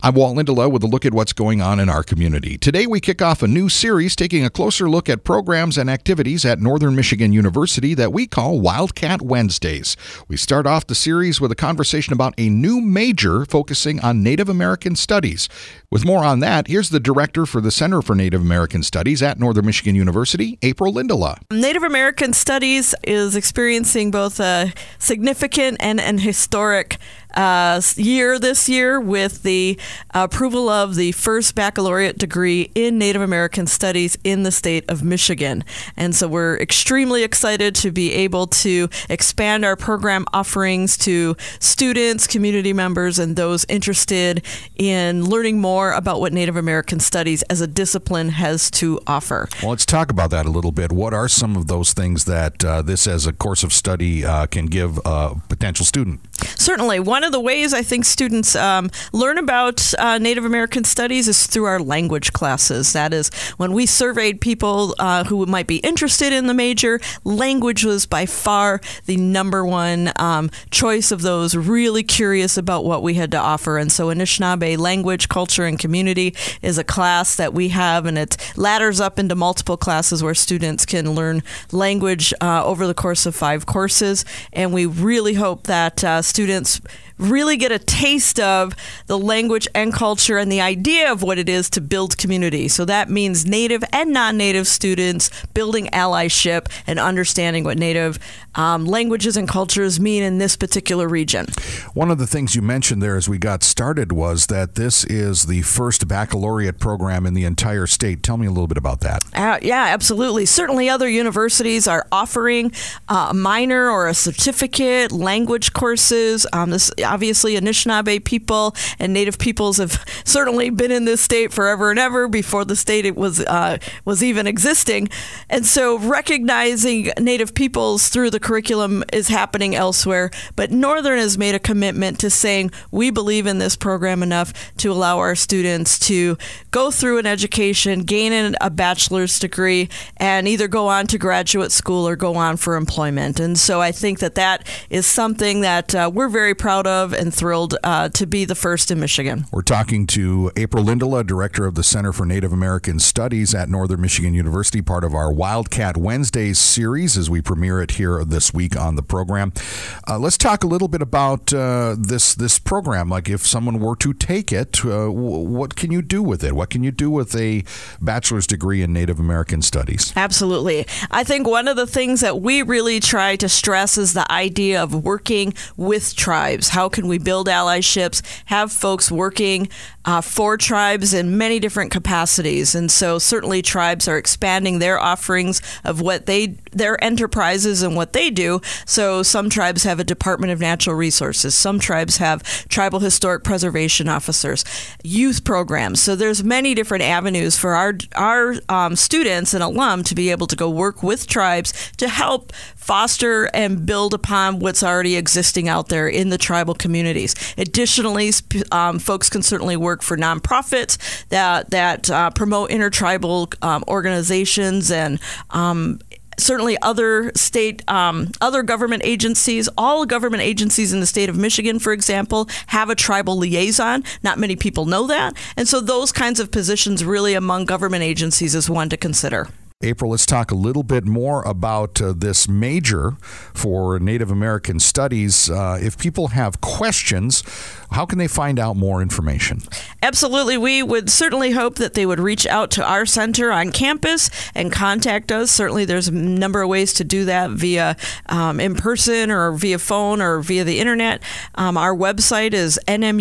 I'm Walt Lindela with a look at what's going on in our community. Today we kick off a new series taking a closer look at programs and activities at Northern Michigan University that we call Wildcat Wednesdays. We start off the series with a conversation about a new major focusing on Native American Studies. With more on that, here's the director for the Center for Native American Studies at Northern Michigan University, April Lindela. Native American Studies is experiencing both a significant and historic year this year with the approval of the first baccalaureate degree in Native American Studies in the state of Michigan. And so we're extremely excited to be able to expand our program offerings to students, community members, and those interested in learning more about what Native American Studies as a discipline has to offer. Well, let's talk about that a little bit. What are some of those things that this as a course of study can give a potential student? Certainly. One of the ways I think students learn about Native American Studies is through our language classes. That is, when we surveyed people who might be interested in the major, language was by far the number one choice of those really curious about what we had to offer. And so Anishinaabe Language, Culture, and Community is a class that we have, and it ladders up into multiple classes where students can learn language over the course of 5 courses. And we really hope that students really get a taste of the language and culture and the idea of what it is to build community. So that means Native and non-Native students building allyship and understanding what Native languages and cultures mean in this particular region. One of the things you mentioned there as we got started was that this is the first baccalaureate program in the entire state. Tell me a little bit about that. Yeah, absolutely. Certainly other universities are offering a minor or a certificate, language courses. This obviously Anishinaabe people and Native peoples have certainly been in this state forever and ever before the state it was even existing. And so recognizing Native peoples through the curriculum is happening elsewhere. But Northern has made a commitment to saying we believe in this program enough to allow our students to go through an education, gain a bachelor's degree, and either go on to graduate school or go on for employment. And so I think that is something that we're very proud of and thrilled to be the first in Michigan. We're talking to April Lindela, director of the Center for Native American Studies at Northern Michigan University, part of our Wildcat Wednesdays series as we premiere it here this week on the program. Let's talk a little bit about this program. Like if someone were to take it, what can you do with it? What can you do with a bachelor's degree in Native American Studies? Absolutely. I think one of the things that we really try to stress is the idea of working with tribes. How can we build allyships, have folks working for tribes in many different capacities? And so certainly tribes are expanding their offerings of what their enterprises and what they do. So some tribes have a Department of Natural Resources. Some tribes have tribal historic preservation officers, youth programs. So there's many different avenues for our students and alum to be able to go work with tribes to help foster and build upon what's already existing out there in the tribal communities. Additionally, folks can certainly work for nonprofits that promote intertribal organizations and certainly other government agencies. All government agencies in the state of Michigan, for example, have a tribal liaison. Not many people know that. And so those kinds of positions really among government agencies is one to consider. April, let's talk a little bit more about this major for Native American Studies. If people have questions, how can they find out more information? Absolutely. We would certainly hope that they would reach out to our center on campus and contact us. Certainly there's a number of ways to do that via in person or via phone or via the internet. Our website is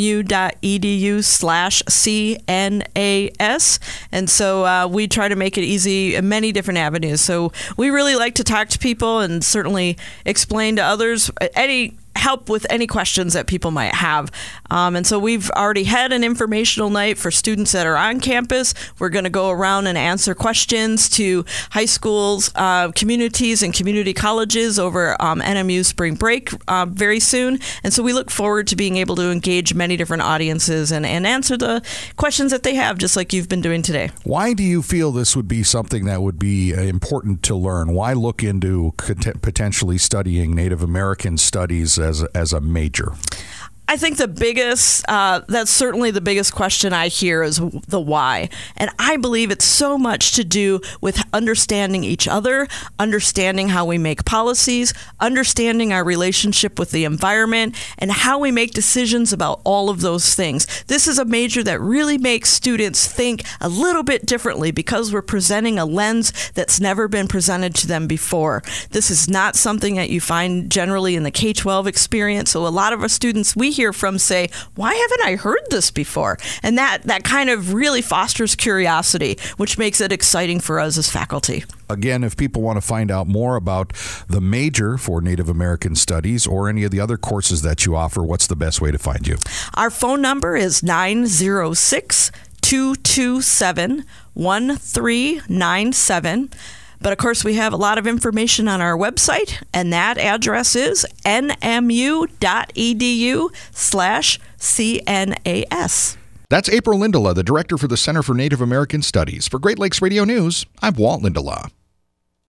nmu.edu/CNAS. And so we try to make it easy in many different avenues. So we really like to talk to people and certainly explain to others help with any questions that people might have. And so we've already had an informational night for students that are on campus. We're going to go around and answer questions to high schools, communities, and community colleges over NMU spring break very soon. And so we look forward to being able to engage many different audiences and answer the questions that they have, just like you've been doing today. Why do you feel this would be something that would be important to learn? Why look into potentially studying Native American Studies as a major? I think the biggest, that's certainly the biggest question I hear is the why. And I believe it's so much to do with understanding each other, understanding how we make policies, understanding our relationship with the environment, and how we make decisions about all of those things. This is a major that really makes students think a little bit differently because we're presenting a lens that's never been presented to them before. This is not something that you find generally in the K-12 experience. So a lot of our students we hear from say, why haven't I heard this before? And that kind of really fosters curiosity, which makes it exciting for us as faculty. Again, if people want to find out more about the major for Native American Studies or any of the other courses that you offer, what's the best way to find you? Our phone number is 906-227-1397. But of course, we have a lot of information on our website, and that address is nmu.edu/CNAS. That's April Lindola, the Director for the Center for Native American Studies. For Great Lakes Radio News, I'm Walt Lindola.